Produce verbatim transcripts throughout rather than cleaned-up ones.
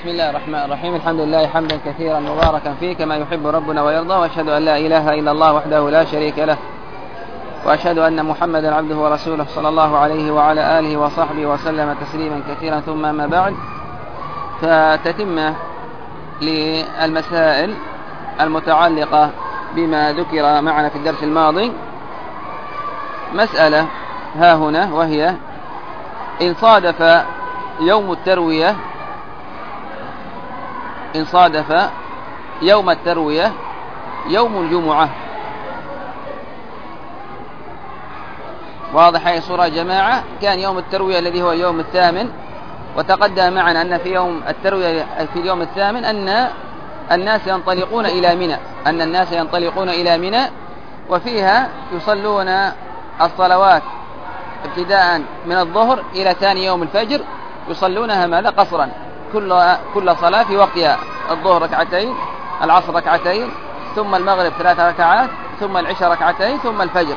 بسم الله الرحمن الرحيم. الحمد لله حمدا كثيرا مباركا فيه كما يحب ربنا ويرضى، وأشهد أن لا إله إلا الله وحده لا شريك له، وأشهد أن محمدا عبده ورسوله صلى الله عليه وعلى آله وصحبه وسلم تسليما كثيرا. ثم ما بعد، فتتمة للمسائل المتعلقة بما ذكر معنا في الدرس الماضي. مسألة ها هنا، وهي إن صادف يوم التروية إن صادف يوم التروية يوم الجمعة. واضح هذه الصورة يا جماعة؟ كان يوم التروية الذي هو اليوم الثامن، وتقدم معنا أن في يوم التروية في اليوم الثامن أن الناس ينطلقون إلى منى أن الناس ينطلقون إلى منى وفيها يصلون الصلوات ابتداء من الظهر إلى ثاني يوم الفجر، يصلونها ماذا؟ قصرا، كل كل صلاة في وقتها، الظهر ركعتين، العصر ركعتين، ثم المغرب ثلاث ركعات، ثم العشاء ركعتين، ثم الفجر.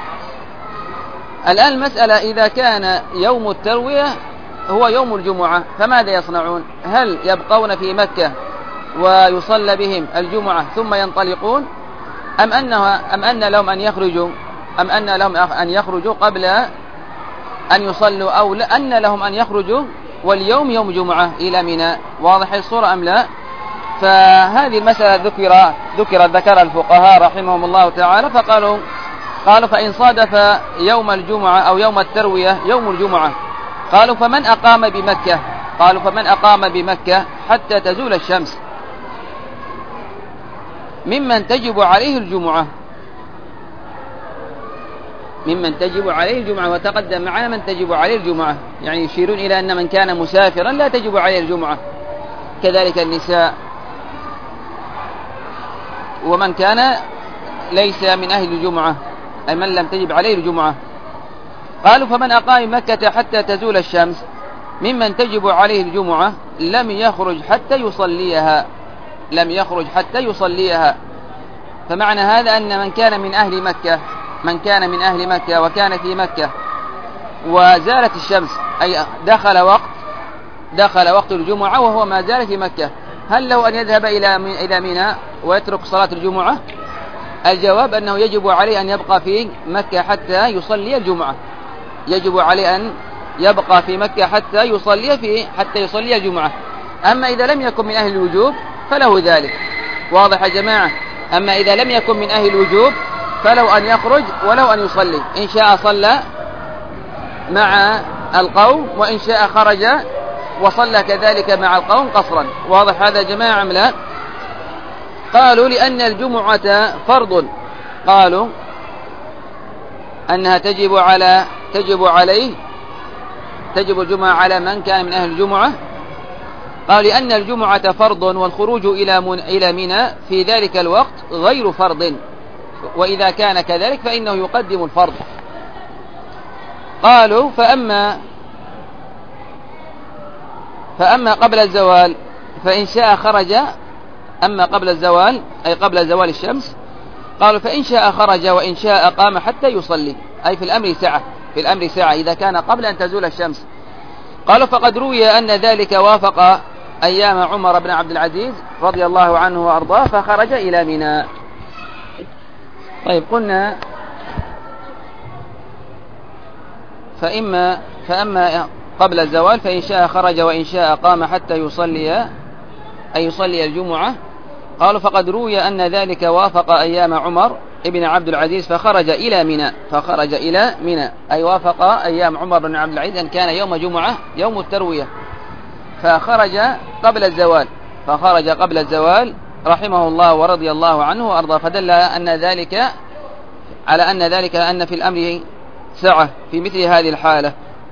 الآن المسألة، إذا كان يوم التروية هو يوم الجمعة فماذا يصنعون؟ هل يبقون في مكة ويصلى بهم الجمعة ثم ينطلقون، أم أنها أم أن لهم أن يخرجوا أم أن لهم أن يخرجوا قبل أن يصلوا، أو أن لهم أن يخرجوا واليوم يوم جمعة إلى منى؟ واضح الصورة أم لا؟ فهذه المسألة ذكر ذكر ذكر الفقهاء رحمهم الله تعالى، فقالوا قالوا فإن صادف يوم الجمعة أو يوم التروية يوم الجمعة، قالوا فمن أقام بمكة قالوا فمن أقام بمكة حتى تزول الشمس ممن تجب عليه الجمعة ممن تجب عليه الجمعة وتقدم معنا من تجب عليه الجمعة، يعني يشيرون إلى أن من كان مسافرا لا تجب عليه الجمعة، كذلك النساء، ومن كان ليس من أهل الجمعة أي من لم تجب عليه الجمعة. قالوا فمن أقام مكة حتى تزول الشمس ممن تجب عليه الجمعة لم يخرج حتى يصليها لم يخرج حتى يصليها. فمعنى هذا أن من كان من أهل مكة من كان من أهل مكة وكان في مكة وزالت الشمس، أي دخل وقت دخل وقت الجمعة وهو ما زال في مكة، هل له أن يذهب إلى إلى منى ويترك صلاة الجمعة؟ الجواب أنه يجب عليه أن يبقى في مكة حتى يصلي الجمعة يجب عليه أن يبقى في مكة حتى يصلي في حتى يصلي الجمعة. أما إذا لم يكن من أهل الوجوب فله ذلك. واضح يا جماعة؟ أما إذا لم يكن من أهل الوجوب فلو أن يخرج ولو أن يصلي، إن شاء صلى مع القوم، وإن شاء خرج وصلى كذلك مع القوم قصرا. واضح هذا يا جماعة أم لا؟ قالوا لأن الجمعة فرض، قالوا أنها تجب على تجب عليه تجب الجمعة على من كان من أهل الجمعة. قالوا لأن الجمعة فرض والخروج إلى من إلى منى في ذلك الوقت غير فرض، وإذا كان كذلك فإنه يقدم الفرض. قالوا فأما فأما قبل الزوال فإن شاء خرج أما قبل الزوال أي قبل زوال الشمس، قالوا فإن شاء خرج وإن شاء قام حتى يصلي، أي في الأمر سعة في الأمر سعة إذا كان قبل أن تزول الشمس. قالوا فقد روي أن ذلك وافق أيام عمر بن عبد العزيز رضي الله عنه وأرضاه فخرج إلى منى. طيب، قلنا فإما فأما قبل الزوال فإن شاء خرج وإن شاء قام حتى يصلي أي يصلي الجمعة. قالوا فقد روي أن ذلك وافق أيام عمر ابن عبد العزيز فخرج إلى منى فخرج إلى منى أي وافق أيام عمر بن عبد العزيز أن كان يوم جمعة يوم التروية، فخرج قبل الزوال فخرج قبل الزوال رحمه الله ورضي الله عنه وأرضاه. فدل أن ذلك على أن ذلك أن في الأمر سعة في مثل هذه الحالة.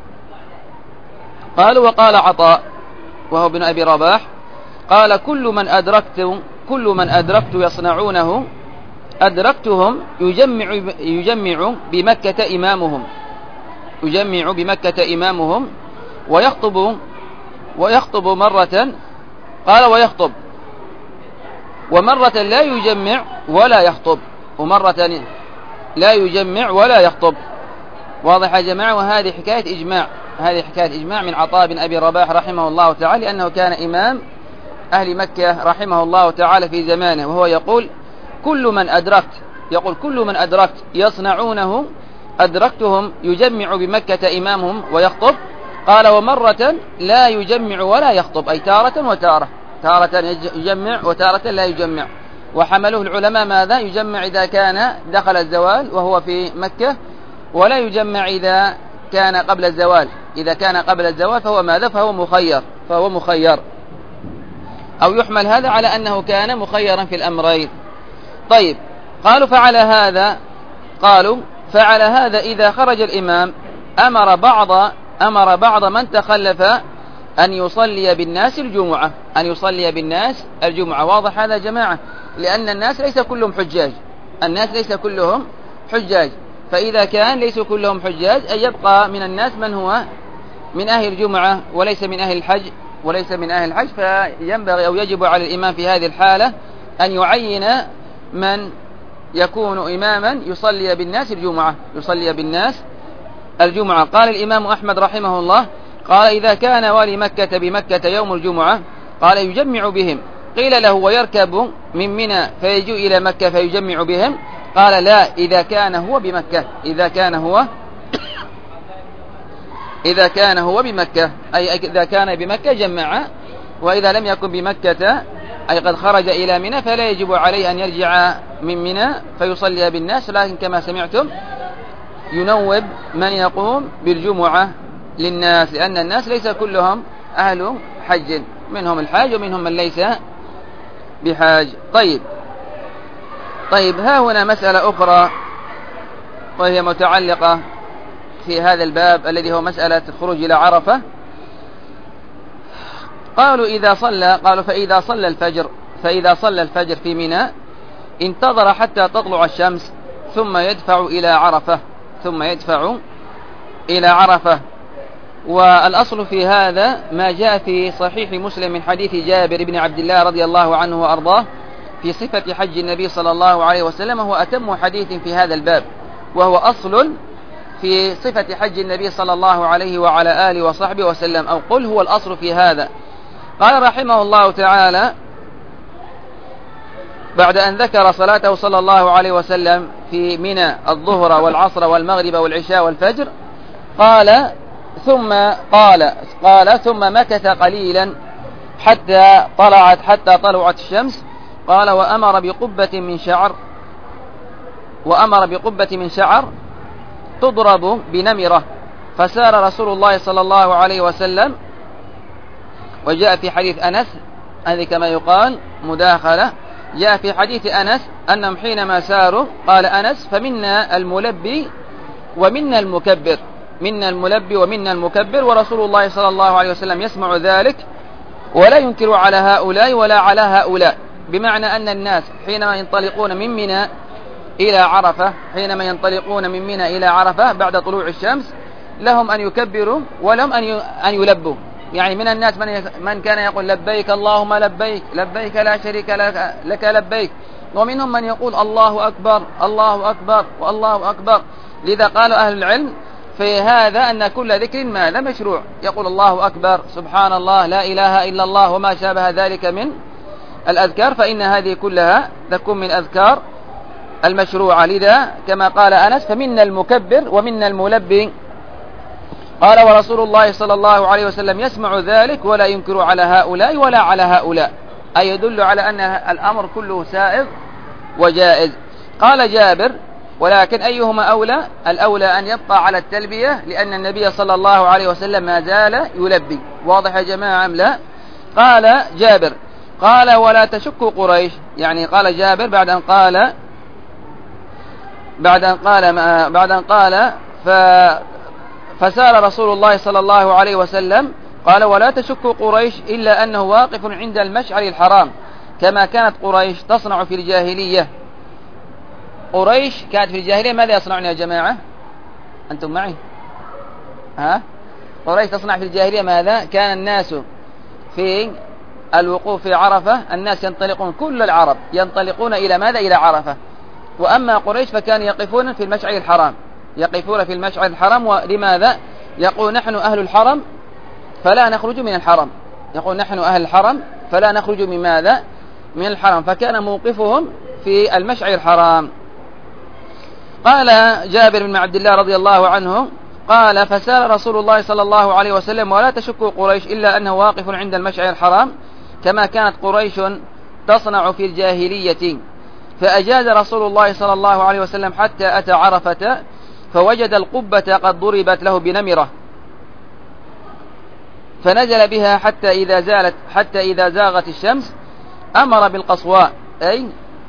قالوا وقال عطاء وهو ابن أبي رباح قال كل من أدركت كل من أدركت يصنعونه أدركتهم يجمع يجمع بمكة إمامهم يجمع بمكة إمامهم ويخطب ويخطب مرة قال ويخطب ومرة لا يجمع ولا يخطب ومرة لا يجمع ولا يخطب. واضح يا جماعة؟ وهذه حكاية إجماع هذه حكاية إجماع من عطاء بن أبي رباح رحمه الله تعالى، لأنه كان إمام أهل مكة رحمه الله تعالى في زمانه، وهو يقول كل من أدركت يقول كل من أدركت يصنعونه أدركتهم يجمع بمكة إمامهم ويخطب. قال ومرة لا يجمع ولا يخطب، أي تارة وتارة، تارة يجمع وتارة لا يجمع. وحمله العلماء ماذا؟ يجمع إذا كان دخل الزوال وهو في مكة، ولا يجمع إذا كان قبل الزوال. إذا كان قبل الزوال فهو ماذا؟ فهو مخير فهو مخير أو يحمل هذا على أنه كان مخيرا في الأمرين. طيب، قالوا فعلى هذا قالوا فعلى هذا إذا خرج الإمام أمر بعض أمر بعض من تخلف أن يصلي بالناس الجمعة أن يصلي بالناس الجمعة. واضح هذا يا جماعة؟ لأن الناس ليس كلهم حجاج الناس ليس كلهم حجاج فإذا كان ليس كلهم حجاج أن يبقى من الناس من هو من أهل الجمعة وليس من أهل الحج وليس من أهل الحج فينبغي أو يجب على الإمام في هذه الحالة أن يعين من يكون إماما يصلي بالناس الجمعة يصلي بالناس الجمعة. قال الإمام أحمد رحمه الله قال إذا كان والي مكة بمكة يوم الجمعة قال يجمع بهم. قيل له ويركب من منى فيجيء إلى مكة فيجمع بهم؟ قال لا، إذا كان هو بمكة إذا كان هو إذا كان هو بمكة أي إذا كان بمكة جمع، وإذا لم يكن بمكة أي قد خرج إلى منى فلا يجب عليه أن يرجع من منى فيصلي بالناس، لكن كما سمعتم ينوب من يقوم بالجمعة للناس، لأن الناس ليس كلهم أهل حج، منهم الحاج ومنهم من ليس بحاج. طيب طيب ها هنا مسألة أخرى وهي متعلقة في هذا الباب الذي هو مسألة الخروج إلى عرفة. قالوا إذا صلى قالوا فإذا صلى الفجر فإذا صلى الفجر في منى انتظر حتى تطلع الشمس ثم يدفع إلى عرفة ثم يدفع إلى عرفة. والأصل في هذا ما جاء في صحيح مسلم من حديث جابر بن عبد الله رضي الله عنه وأرضاه في صفة حج النبي صلى الله عليه وسلم، هو أتم حديث في هذا الباب، وهو أصل في صفة حج النبي صلى الله عليه وعلى آله وصحبه وسلم، أو قل هو الأصل في هذا. قال رحمه الله تعالى بعد أن ذكر صلاته صلى الله عليه وسلم في منى الظهر والعصر والمغرب والعشاء والفجر، قال ثم قال قال ثم مكث قليلا حتى طلعت حتى طلعت الشمس. قال وأمر بقبة من شعر وأمر بقبة من شعر تضرب بنمرة، فسار رسول الله صلى الله عليه وسلم. وجاء في حديث أنس هذه كما يقال مداخلة، جاء في حديث أنس أنهم حينما ساروا قال أنس فمنا الملبي ومنا المكبر منا الملبي ومنا المكبر، ورسول الله صلى الله عليه وسلم يسمع ذلك ولا ينكر على هؤلاء ولا على هؤلاء، بمعنى أن الناس حينما ينطلقون من منى إلى عرفة حينما ينطلقون من منى إلى عرفة بعد طلوع الشمس لهم أن يكبروا ولهم أن يلبوا. يعني من الناس من من كان يقول لبيك اللهم لبيك لبيك لا شريك لك, لك لبيك، ومنهم من يقول الله أكبر الله أكبر والله أكبر. لذا قال أهل العلم في هذا أن كل ذكر ما لا مشروع، يقول الله أكبر سبحان الله لا إله إلا الله وما شابه ذلك من الأذكار، فإن هذه كلها تكون من أذكار المشروعة. لذا كما قال أنس فمنا المكبر ومنا الملبي. قال ورسول الله صلى الله عليه وسلم يسمع ذلك ولا ينكر على هؤلاء ولا على هؤلاء، أي يدل على أن الأمر كله سائغ وجائز. قال جابر ولكن أيهما أولى؟ الأولى أن يبقى على التلبية، لأن النبي صلى الله عليه وسلم ما زال يلبي. واضح يا جماعة أم لا؟ قال جابر قال ولا تشك قريش، يعني قال جابر بعد أن قال بعد أن قال بعد أن قال ف فسار رسول الله صلى الله عليه وسلم قال ولا تشك قريش إلا أنه واقف عند المشعر الحرام كما كانت قريش تصنع في الجاهلية. قريش كانت في الجاهلية ماذا يصنعون يا جماعة؟ أنتم معي؟ ها؟ قريش تصنع في الجاهلية ماذا؟ كان الناس في الوقوف في عرفة الناس ينطلقون كل العرب ينطلقون إلى ماذا؟ إلى عرفة. وأما قريش فكانوا يقفون في المشعر الحرام يقفون في المشعر الحرام. ولماذا؟ يقول نحن أهل الحرم فلا نخرج من الحرم يقول نحن أهل الحرم فلا نخرج من ماذا؟ من الحرم، فكان موقفهم في المشعر الحرام. قال جابر بن عبد الله رضي الله عنه قال فسار رسول الله صلى الله عليه وسلم ولا تشك قريش إلا أنه واقف عند المشعر الحرام كما كانت قريش تصنع في الجاهلية، فأجاز رسول الله صلى الله عليه وسلم حتى أتى عرفة فوجد القبة قد ضربت له بنمرة، فنزل بها حتى إذا زالت حتى إذا زاغت الشمس أمر بالقصواء، أي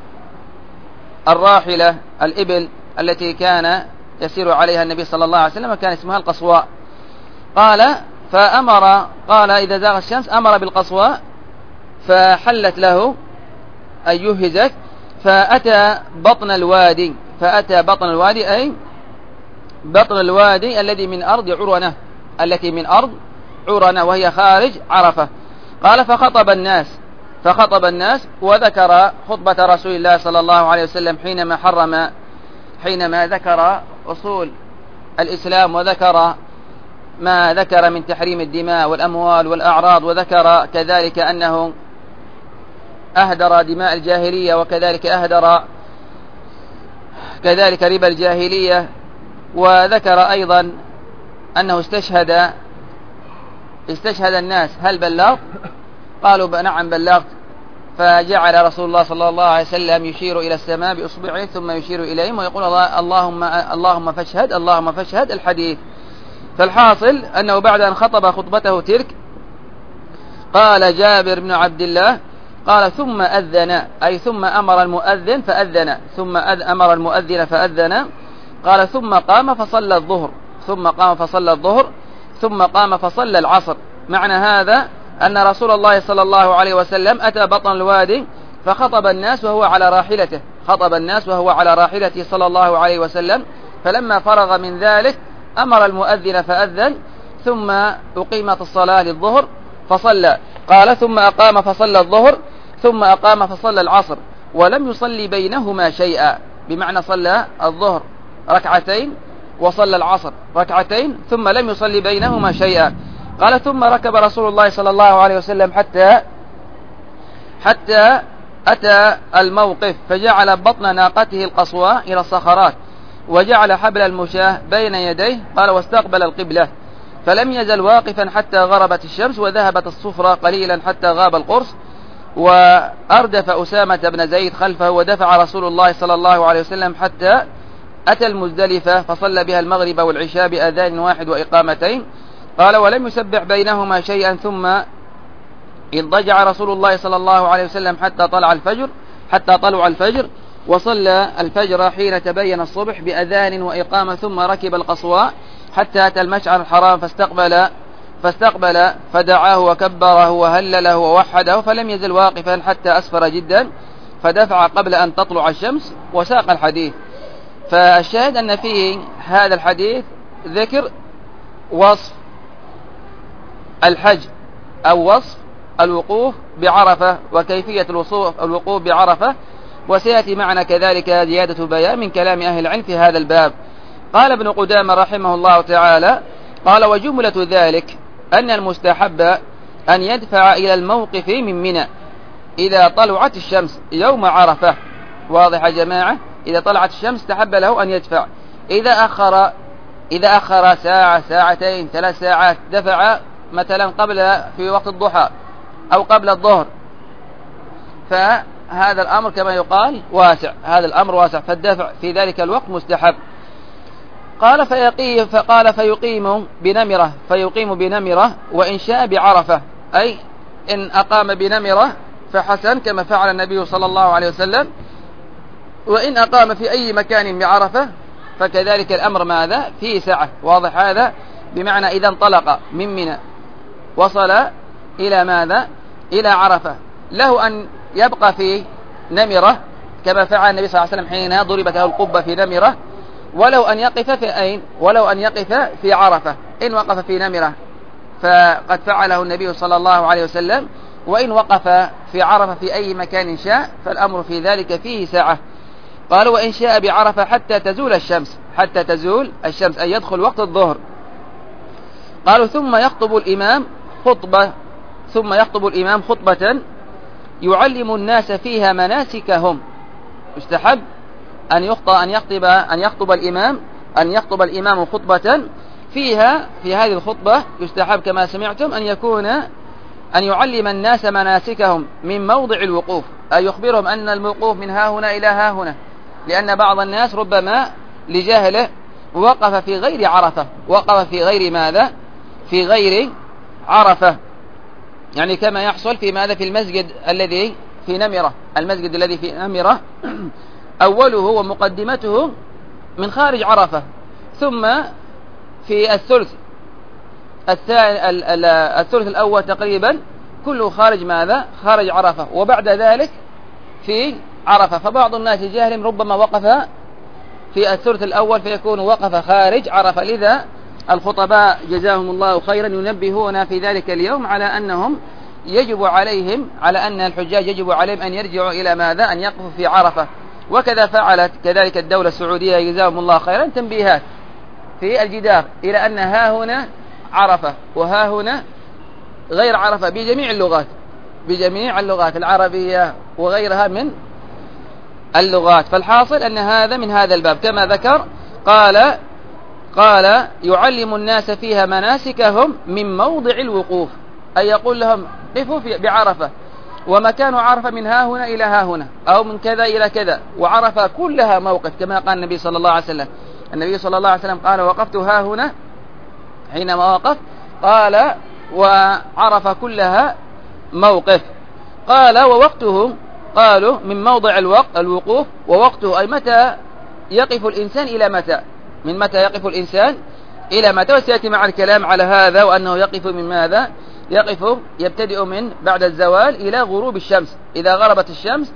الراحلة الإبل التي كان يسير عليها النبي صلى الله عليه وسلم كان اسمها القصواء. قال فأمر قال إذا زاغت الشمس أمر بالقصواء فحلت له أي يهزت، فأتى بطن الوادي فأتى بطن الوادي أي بطن الوادي الذي من أرض عرنة التي من أرض عرنة وهي خارج عرفة. قال فخطب الناس فخطب الناس وذكر خطبة رسول الله صلى الله عليه وسلم حينما حرم حينما ذكر أصول الإسلام وذكر ما ذكر من تحريم الدماء والأموال والأعراض، وذكر كذلك أنه أهدر دماء الجاهلية وكذلك أهدر كذلك ربا الجاهلية، وذكر أيضا أنه استشهد استشهد الناس. هل بلغت؟ قالوا نعم بلغت. فجعل رسول الله صلى الله عليه وسلم يشير إلى السماء بإصبعه ثم يشير إليهم ويقول اللهم اللهم فاشهد اللهم فاشهد الحديث. فالحاصل أنه بعد أن خطب خطبته تلك قال جابر بن عبد الله قال ثم أذن أي ثم أمر المؤذن فأذن ثم أمر المؤذن فأذن. قال ثم قام فصلى الظهر ثم قام فصلى الظهر ثم قام فصلى العصر. معنى هذا أن رسول الله صلى الله عليه وسلم أتى بطن الوادي فخطب الناس وهو على راحلته خطب الناس وهو على راحلته صلى الله عليه وسلم. فلما فرغ من ذلك أمر المؤذن فأذن ثم أقيمت الصلاة للظهر فصلى. قال ثم أقام فصلى الظهر ثم أقام فصلى العصر ولم يصلي بينهما شيئا، بمعنى صلى الظهر ركعتين وصلى العصر ركعتين ثم لم يصلي بينهما شيئا. قال ثم ركب رسول الله صلى الله عليه وسلم حتى حتى أتى الموقف فجعل بطن ناقته القصوى إلى الصخرات وجعل حبل المشاة بين يديه. قال واستقبل القبلة فلم يزل واقفا حتى غربت الشمس وذهبت الصفرة قليلا حتى غاب القرص، وأردف أسامة بن زيد خلفه ودفع رسول الله صلى الله عليه وسلم حتى أتى المزدلفة فصلى بها المغرب والعشاء بأذان واحد وإقامتين. قال ولم يسبح بينهما شيئا ثم اضطجع رسول الله صلى الله عليه وسلم حتى طلع الفجر حتى طلع الفجر وصلى الفجر حين تبين الصبح بأذان وإقامة ثم ركب القصواء حتى أتى المشعر الحرام فاستقبل فاستقبل فدعاه وكبره وهلله ووحده فلم يزل واقفا حتى أسفر جدا فدفع قبل أن تطلع الشمس وساق الحديث. فالشاهد أن فيه هذا الحديث ذكر وصف الحج أو وصف الوقوف بعرفة وكيفية الوقوف بعرفة، وسيأتي معنا كذلك زيادة بيان من كلام أهل العلم في هذا الباب. قال ابن قدامة رحمه الله تعالى قال وجملة ذلك أن المستحب أن يدفع إلى الموقف من منى إذا طلعت الشمس يوم عرفة. واضح يا جماعة؟ إذا طلعت الشمس استحب له أن يدفع. إذا أخر إذا أخر ساعة ساعتين ثلاث ساعات دفع مثلا قبل في وقت الضحى أو قبل الظهر فهذا الأمر كما يقال واسع هذا الأمر واسع فالدفع في ذلك الوقت مستحب. قال فيقيم فقال فيقيم بنمرة فيقيم بنمرة وإن شاء بعرفة، أي إن أقام بنمرة فحسن كما فعل النبي صلى الله عليه وسلم، وإن أقام في أي مكان بعرفة فكذلك الأمر ماذا فيه سعة. واضح هذا؟ بمعنى إذا انطلق من منى وصل إلى ماذا إلى عرفة له أن يبقى في نمرة كما فعل النبي صلى الله عليه وسلم حين ضربت له القبة في نمرة، ولو أن يقف في أين ولو أن يقف في عرفة. إن وقف في نمرة فقد فعله النبي صلى الله عليه وسلم، وإن وقف في عرفة في أي مكان شاء فالأمر في ذلك فيه ساعة. قالوا وإن شاء بعرفة حتى تزول الشمس حتى تزول الشمس أي يدخل وقت الظهر. قالوا ثم يخطب الإمام خطبة ثم يخطب الإمام خطبة يعلم الناس فيها مناسكهم. يستحب أن يخطب أن يخطب أن يخطب الإمام أن يخطب الإمام خطبة فيها في هذه الخطبة يستحب كما سمعتم أن يكون أن يعلم الناس مناسكهم من موضع الوقوف، أي يخبرهم أن الوقوف من ها هنا إلى ها هنا، لأن بعض الناس ربما لجهله وقف في غير عرفة، وقف في غير ماذا في غير عرفة، يعني كما يحصل في ماذا في المسجد الذي في نمرة المسجد الذي في نمرة أوله ومقدمته من خارج عرفة، ثم في الثلث الثلث الأول تقريبا كله خارج ماذا خارج عرفة، وبعد ذلك في عرفة. فبعض الناس جاهل ربما وقف في الثلث الأول فيكون وقف خارج عرفة. لذا الخطباء جزاهم الله خيرا ينبهون في ذلك اليوم على أنهم يجب عليهم على أن الحجاج يجب عليهم أن يرجعوا إلى ماذا أن يقفوا في عرفة. وكذا فعلت كذلك الدولة السعودية جزاهم الله خيرا تنبيهات في الجدار إلى أن ها هنا عرفة وها هنا غير عرفة بجميع اللغات بجميع اللغات العربية وغيرها من اللغات. فالحاصل أن هذا من هذا الباب كما ذكر. قال قال يعلم الناس فيها مناسكهم من موضع الوقوف، أي يقول لهم قفوا بعرفة، ومكان عرفة من ها هنا إلى ها هنا أو من كذا إلى كذا، وعرفة كلها موقف كما قال النبي صلى الله عليه وسلم. النبي صلى الله عليه وسلم قال وقفت ها هنا حينما وقف، قال وعرفة كلها موقف. قال ووقته قالوا من موضع الوقت الوقوف، ووقته أي متى يقف الإنسان إلى متى من متى يقف الإنسان إلى متى، وسيأتي مع الكلام على هذا وأنه يقف من ماذا يقف يبتدئ من بعد الزوال إلى غروب الشمس. إذا غربت الشمس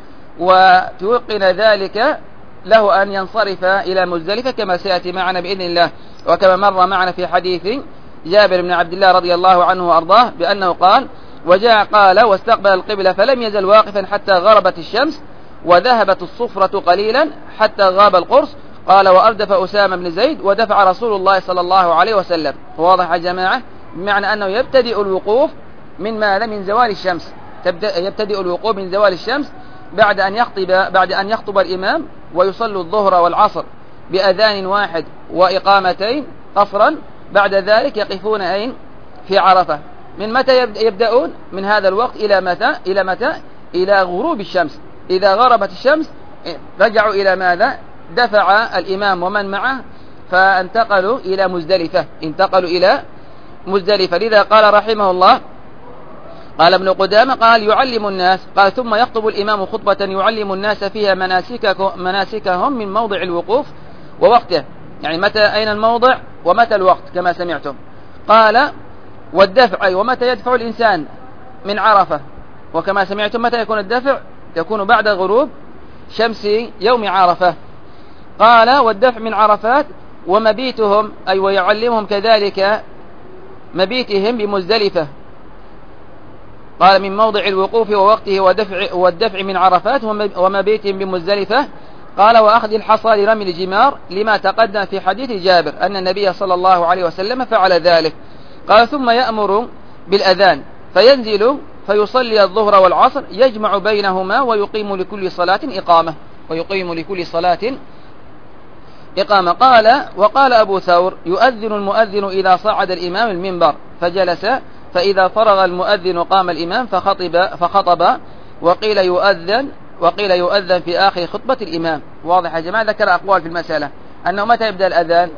وتوقن ذلك له أن ينصرف إلى مزدلفة كما سيأتي معنا بإذن الله، وكما مر معنا في حديث جابر بن عبد الله رضي الله عنه وأرضاه بأنه قال وجاء قال واستقبل القبلة فلم يزل واقفا حتى غربت الشمس وذهبت الصفرة قليلا حتى غاب القرص. قال وأردف أسامة بن زيد ودفع رسول الله صلى الله عليه وسلم. واضح يا جماعة؟ بمعنى أنه يبتدئ الوقوف من ماذا من زوال الشمس، يبتدئ الوقوف من زوال الشمس بعد أن يخطب بعد أن يخطب الإمام ويصلوا الظهر والعصر بأذان واحد وإقامتين قصرا. بعد ذلك يقفون أين في عرفة. من متى يبدأون من هذا الوقت إلى متى إلى متى إلى غروب الشمس. إذا غربت الشمس رجعوا إلى ماذا دفع الإمام ومن معه فانتقلوا إلى مزدلفة انتقلوا إلى مزدلفة. لذا قال رحمه الله قال ابن قدامة قال يعلم الناس قال ثم يخطب الإمام خطبة يعلم الناس فيها مناسكهم من موضع الوقوف ووقته، يعني متى أين الموضع ومتى الوقت كما سمعتم. قال والدفع أي ومتى يدفع الإنسان من عرفة، وكما سمعتم متى يكون الدفع يكون بعد غروب شمس يوم عرفة. قال والدفع من عرفات ومبيتهم أي ويعلمهم كذلك مبيتهم بمزدلفة. قال من موضع الوقوف ووقته ودفع والدفع من عرفات ومبيتهم بمزدلفة. قال وأخذ الحصى لرمي الجمار لما تقدم في حديث جابر أن النبي صلى الله عليه وسلم فعل ذلك. قال ثم يأمر بالأذان فينزل فيصلي الظهر والعصر يجمع بينهما ويقيم لكل صلاة إقامة ويقيم لكل صلاة إقامة. قال وقال أبو ثور يؤذن المؤذن إذا صعد الإمام المنبر فجلس فإذا فرغ المؤذن قام الإمام فخطب فخطب وقيل يؤذن وقيل يؤذن في آخر خطبة الإمام. واضح يا جماعة؟ ذكر أقوال في المسألة أنه متى يبدأ الأذان.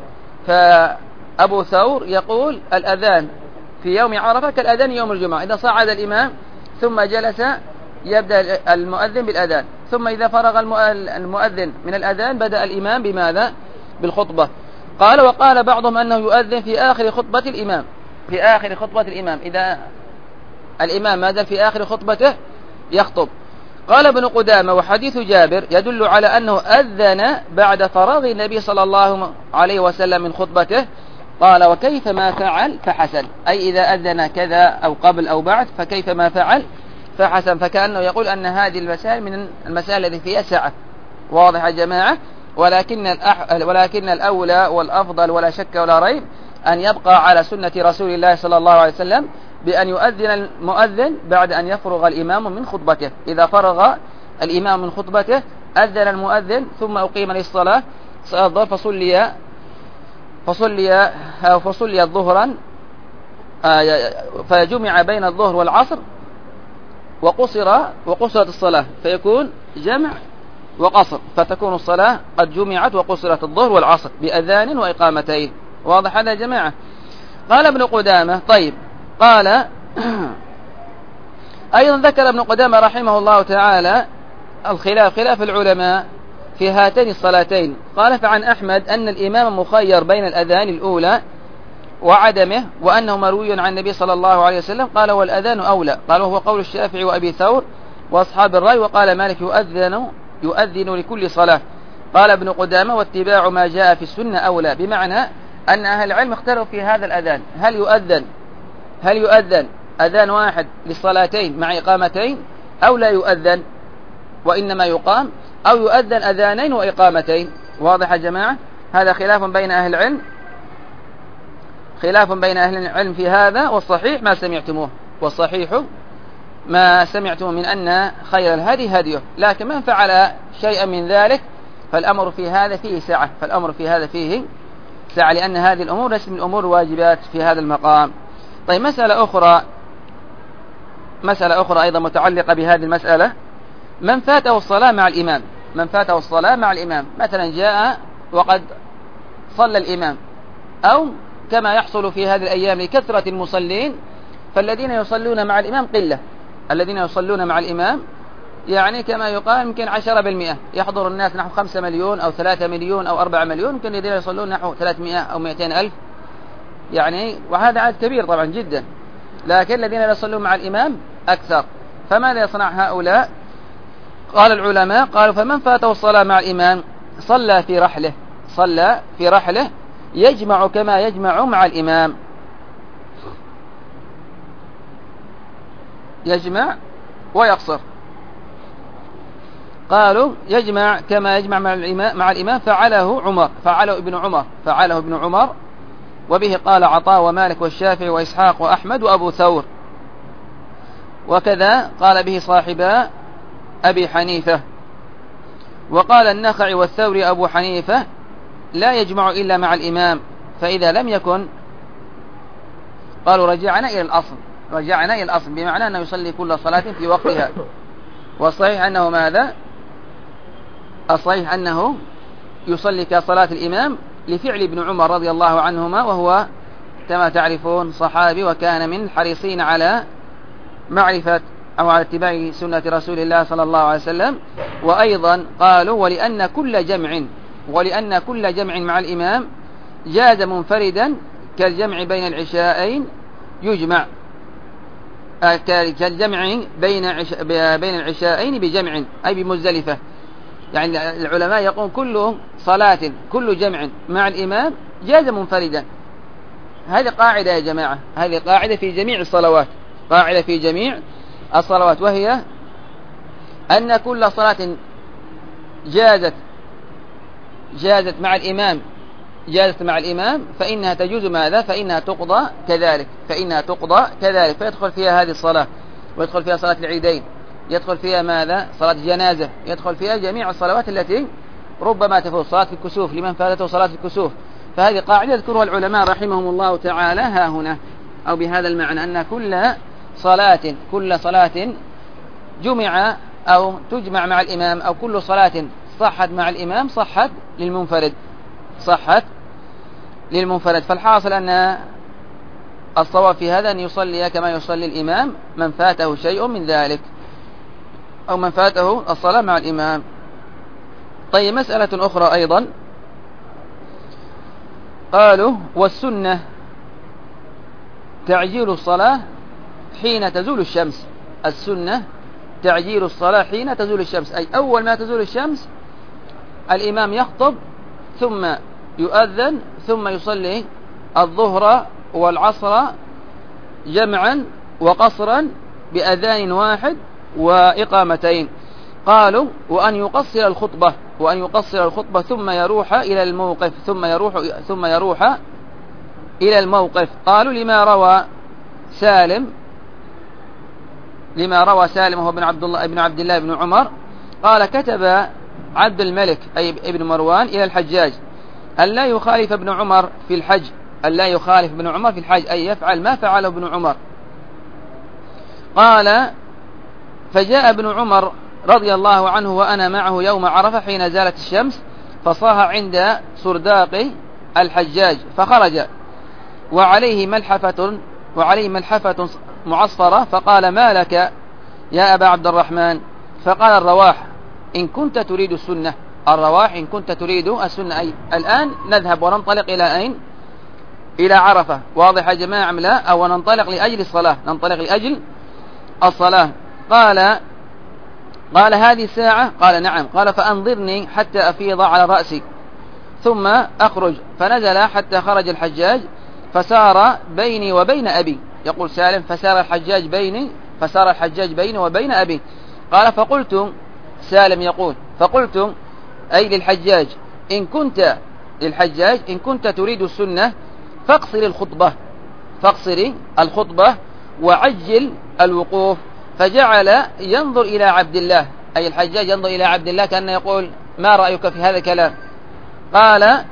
فأبو ثور يقول الأذان في يوم عرفة كالأذان يوم الجمعة، إذا صعد الإمام ثم جلس يبدأ المؤذن بالأذان، ثم إذا فرغ المؤذن من الأذان بدأ الإمام بماذا بالخطبة. قال وقال بعضهم أنه يؤذن في آخر خطبة الإمام في آخر خطبة الإمام إذا الإمام ماذا في آخر خطبته يخطب. قال ابن قدامة وحديث جابر يدل على أنه أذن بعد فراغ النبي صلى الله عليه وسلم من خطبته. قال وكيف ما فعل فحسن، أي إذا أذن كذا أو قبل أو بعد فكيف ما فعل فحسن. فكأنه يقول أن هذه المسائل من المسائل التي فيها سعة. واضح يا جماعة؟ ولكن الأح... ولكن الأولى والأفضل ولا شك ولا ريب أن يبقى على سنة رسول الله صلى الله عليه وسلم بأن يؤذن المؤذن بعد أن يفرغ الإمام من خطبته. إذا فرغ الإمام من خطبته أذن المؤذن ثم أقيم للصلاة صلاة فصلي فصلي أو فصلي الظهرا فجمع بين الظهر والعصر وقصر وقصرت الصلاة فيكون جمع وقصر، فتكون الصلاة قد جمعت وقصرت الظهر والعصر بأذان وإقامتين. واضح هذا يا جماعة؟ قال ابن قدامة طيب قال أيضا ذكر ابن قدامة رحمه الله تعالى الخلاف خلاف العلماء في هاتين الصلاتين. قال فعن أحمد أن الإمام مخير بين الأذان الأولى وعدمه، وأنه مروي عن النبي صلى الله عليه وسلم. قال والأذان أولى، قال وهو قول الشافعي وأبي ثور وأصحاب الرأي. وقال مالك يؤذن يؤذن لكل صلاة. قال ابن قدامة واتباع ما جاء في السنة أولى، بمعنى أن أهل العلم اختلفوا في هذا الأذان، هل يؤذن هل يؤذن أذان واحد للصلاتين مع إقامتين أو لا يؤذن وإنما يقام، أو يؤذن أذانين وإقامتين. واضح يا جماعة؟ هذا خلاف بين أهل العلم خلاف بين أهل العلم في هذا، والصحيح ما سمعتموه والصحيح ما سمعتم من أن خير الهدي هديه. لكن من فعل شيئا من ذلك فالأمر في هذا فيه سعة فالأمر في هذا فيه سعة لأن هذه الأمور ليست من الأمور الواجبات في هذا المقام. طيب مسألة أخرى مسألة أخرى أيضا متعلقة بهذه المسألة، من فاته الصلاة مع الإمام من فاته الصلاة مع الإمام مثلا جاء وقد صلى الإمام، أو كما يحصل في هذه الأيام لكثرة المصلين، فالذين يصلون مع الإمام قلة الذين يصلون مع الإمام يعني كما يقال يمكن عشرة بالمئة، يحضر الناس نحو خمسة مليون أو ثلاثة مليون أو أربعة مليون، يمكن الذين يصلون نحو ثلاثمائة أو مئتين ألف يعني، وهذا عدد كبير طبعا جدا، لكن الذين يصلون مع الإمام أكثر. فماذا يصنع هؤلاء؟ قال العلماء قالوا فمن فاته الصلاة مع الإمام صلى في رحله صلى في رحله يجمع كما يجمع مع الإمام يجمع ويقصر. قالوا يجمع كما يجمع مع الإمام مع الإمام فعله عمر فعله ابن عمر فعله ابن عمر وبه قال عطاء ومالك والشافعي وإسحاق وأحمد وأبو ثور، وكذا قال به صاحبا أبي حنيفة. وقال النخعي والثوري أبو حنيفة لا يجمع إلا مع الإمام، فإذا لم يكن قالوا رجعنا إلى الأصل رجعنا إلى الأصل بمعنى أنه يصلي كل صلاة في وقتها. والصحيح أنه ماذا؟ الصحيح أنه يصلي كصلاة الإمام لفعل ابن عمر رضي الله عنهما، وهو كما تعرفون صحابي وكان من الحريصين على معرفة أو على اتباع سنة رسول الله صلى الله عليه وسلم. وأيضا قالوا ولأن كل جمع ولأن كل جمع مع الإمام جاز منفردا كالجمع بين العشاءين يجمع كالجمع بين عش... بين العشاءين بجمع أي بمزدلفة. يعني العلماء يقول كل صلاة كل جمع مع الإمام جاز منفردا. هذه قاعدة يا جماعة هذه قاعدة في جميع الصلوات قاعدة في جميع الصلوات وهي أن كل صلاة جازت جازت مع الإمام جازت مع الإمام فإنها تجوز ماذا؟ فإنها تقضى كذلك فإنها تقضى كذلك فيدخل فيها هذه الصلاة، ويدخل فيها صلاة العيدين، يدخل فيها ماذا؟ صلاة الجنازة، يدخل فيها جميع الصلوات التي ربما تفوت، صلاة الكسوف لمن فاتته صلاة الكسوف. فهذه قاعدة يذكرها العلماء رحمهم الله تعالى ها هنا، أو بهذا المعنى أن كل صلاة كل صلاة جمع أو تجمع مع الإمام، أو كل صلاة صحت مع الإمام صحت للمنفرد صحت للمنفرد. فالحاصل أن الصواب في هذا أن يصلي كما يصلي الإمام من فاته شيء من ذلك، أو من فاته الصلاة مع الإمام. طيب مسألة أخرى أيضا قالوا والسنة تعجيل الصلاة حين تزول الشمس. السنة تعجيل الصلاة حين تزول الشمس، أي أول ما تزول الشمس الإمام يخطب ثم يؤذن ثم يصلي الظهر والعصر جمعا وقصرا بأذان واحد وإقامتين. قالوا وأن يقصر الخطبة وأن يقصر الخطبة ثم يروح إلى الموقف ثم يروح ثم يروح إلى الموقف. قالوا لما روى سالم لما روى سالم وهو ابن عبد الله ابن عبد الله بن عمر قال كتب عبد الملك أي ابن مروان إلى الحجاج ألا يخالف ابن عمر في الحج ألا يخالف ابن عمر في الحج أي يفعل ما فعله ابن عمر. قال فجاء ابن عمر رضي الله عنه وأنا معه يوم عرفة حين زالت الشمس فصاح عند صرداق الحجاج فخرج وعليه ملحفة وعليه ملحفة معصفرة فقال ما لك يا أبا عبد الرحمن؟ فقال الرواح إن كنت تريد السنة الرواح إن كنت تريد السنة أي الآن نذهب وننطلق إلى أين؟ إلى عرفة. واضح يا جماعة لا؟ أو ننطلق لأجل الصلاة ننطلق لأجل الصلاة. قال قال هذه الساعة؟ قال نعم. قال فأنظرني حتى أفيض على رأسي ثم أخرج فنزل حتى خرج الحجاج فسار بيني وبين أبي. يقول سالم فسار الحجاج بيني فسار الحجاج بيني وبين أبي. قال فقلت سالم يقول فقلت أي للحجاج إن كنت للحجاج إن كنت تريد السنة فاقصر الخطبة فاقصر الخطبة وعجل الوقوف. فجعل ينظر إلى عبد الله أي الحجاج ينظر إلى عبد الله كأنه يقول ما رأيك في هذا الكلام؟ قال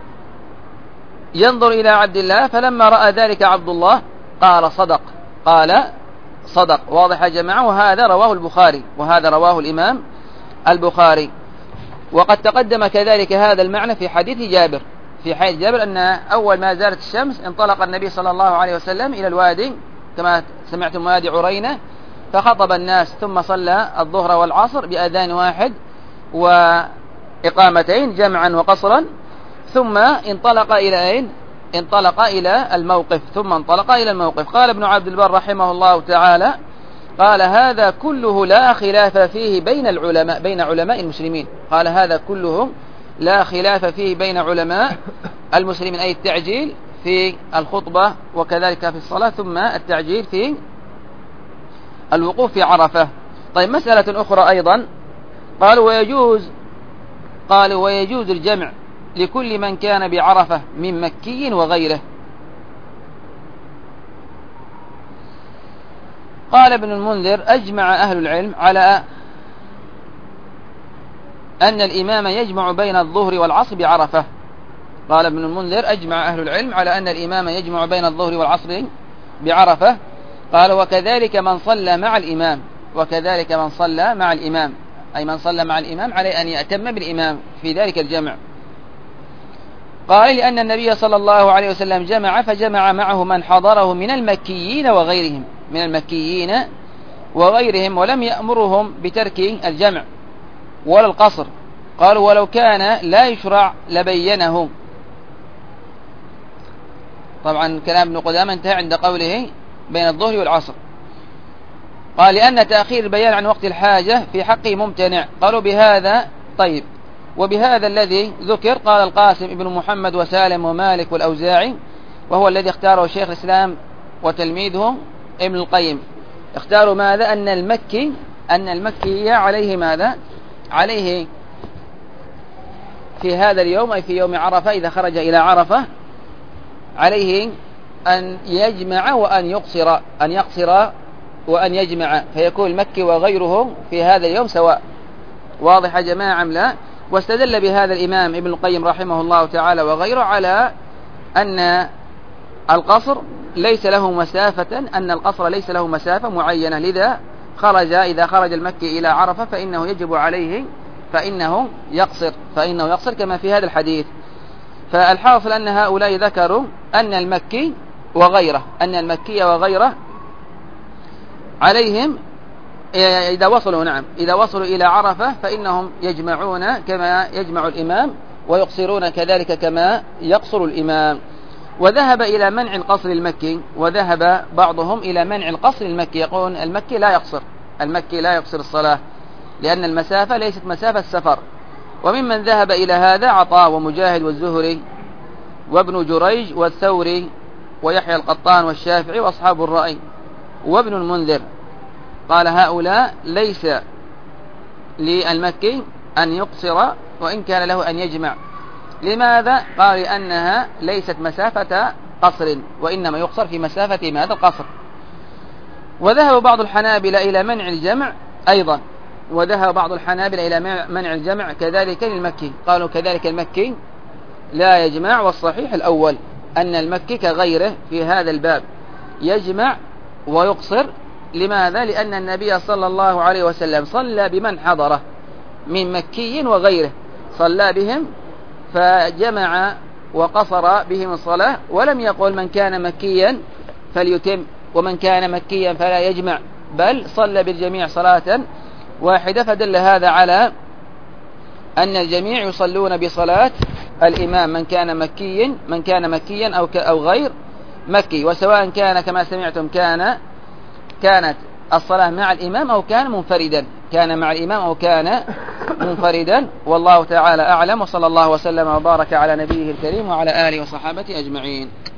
ينظر إلى عبد الله فلما رأى ذلك عبد الله قال صدق قال صدق. واضح يا جماعة. وهذا رواه البخاري وهذا رواه الإمام البخاري. وقد تقدم كذلك هذا المعنى في حديث جابر في حديث جابر أن أول ما زالت الشمس انطلق النبي صلى الله عليه وسلم إلى الوادي كما سمعتم وادي عرينة فخطب الناس ثم صلى الظهر والعصر بأذان واحد وإقامتين جمعا وقصرا ثم انطلق إلى أين؟ انطلق إلى الموقف ثم انطلق إلى الموقف. قال ابن عبد البر رحمه الله تعالى قال هذا كله لا خلاف فيه بين العلماء بين علماء المسلمين. قال هذا كله لا خلاف فيه بين علماء المسلمين أي التعجيل في الخطبة وكذلك في الصلاة ثم التعجيل في الوقوف في عرفة. طيب مسألة أخرى أيضا قالوا ويجوز قالوا ويجوز الجمع لكل من كان بعرفة من مكي وغيره. قال ابن المنذر أجمع أهل العلم على أن الإمام يجمع بين الظهر والعصر بعرفة. قال ابن المنذر أجمع أهل العلم على أن الإمام يجمع بين الظهر والعصر بعرفة. قال وكذلك من صلى مع الإمام وكذلك من صلى مع الإمام أي من صلى مع الإمام عليه أن يأتم بالإمام في ذلك الجمع. قال لأن النبي صلى الله عليه وسلم جمع فجمع معه من حضره من المكيين وغيرهم من المكيين وغيرهم ولم يأمرهم بترك الجمع ولا القصر. قالوا ولو كان لا يشرع لبينه. طبعا كلام ابن قدامة انتهى عند قوله بين الظهر والعصر. قال لأن تأخير البيان عن وقت الحاجة في حقه ممتنع. قالوا بهذا طيب وبهذا الذي ذكر قال القاسم ابن محمد وسالم ومالك والأوزاعي وهو الذي اختاره شيخ الإسلام وتلميذه ابن القيم. اختاروا ماذا؟ أن المكي أن المكي عليه ماذا؟ عليه في هذا اليوم أي في يوم عرفة إذا خرج إلى عرفة عليه أن يجمع وأن يقصر أن يقصر وأن يجمع فيكون المكي وغيره في هذا اليوم سواء. واضح يا جماعة أم لا؟ واستدل بهذا الإمام ابن القيم رحمه الله تعالى وغيره على أن القصر ليس له مسافة أن القصر ليس له مسافة معينة لذا خرج إذا خرج المكي إلى عرفة فإنه يجب عليه فإنه يقصر فإنه يقصر كما في هذا الحديث. فالحاصل أن هؤلاء ذكروا أن المكي وغيره أن المكي وغيره عليهم إذا وصلوا نعم إذا وصلوا إلى عرفة فإنهم يجمعون كما يجمع الإمام ويقصرون كذلك كما يقصر الإمام. وذهب إلى منع القصر المكي وذهب بعضهم إلى منع القصر المكي يقول المكي لا يقصر المكي لا يقصر الصلاة لأن المسافة ليست مسافة سفر. وممن ذهب إلى هذا عطاء ومجاهد والزهري وابن جريج والثوري ويحيى القطان والشافعي وأصحاب الرأي وابن المنذر. قال هؤلاء ليس للمكي أن يقصر وإن كان له أن يجمع. لماذا؟ قال لأنها ليست مسافة قصر وإنما يقصر في مسافة ماذا القصر وذهب بعض الحنابلة إلى منع الجمع أيضا، وذهب بعض الحنابلة إلى منع الجمع كذلك للمكي، قالوا كذلك المكي لا يجمع، والصحيح الأول أن المكي كغيره في هذا الباب يجمع ويقصر. لماذا؟ لأن النبي صلى الله عليه وسلم صلى بمن حضره من مكي وغيره، صلى بهم فجمع وقصر بهم الصلاة، ولم يقل من كان مكيا فليتم ومن كان مكيا فلا يجمع، بل صلى بالجميع صلاة واحدة. فدل هذا على أن الجميع يصلون بصلاة الإمام من كان مكيا من كان مكيا أو أو غير مكي، وسواء كان كما سمعتم كان كانت الصلاة مع الإمام أو كان منفردا، كان مع الإمام أو كان منفردا. والله تعالى أعلم، وصلى الله وسلم وبارك على نبيه الكريم وعلى آله وصحابته أجمعين.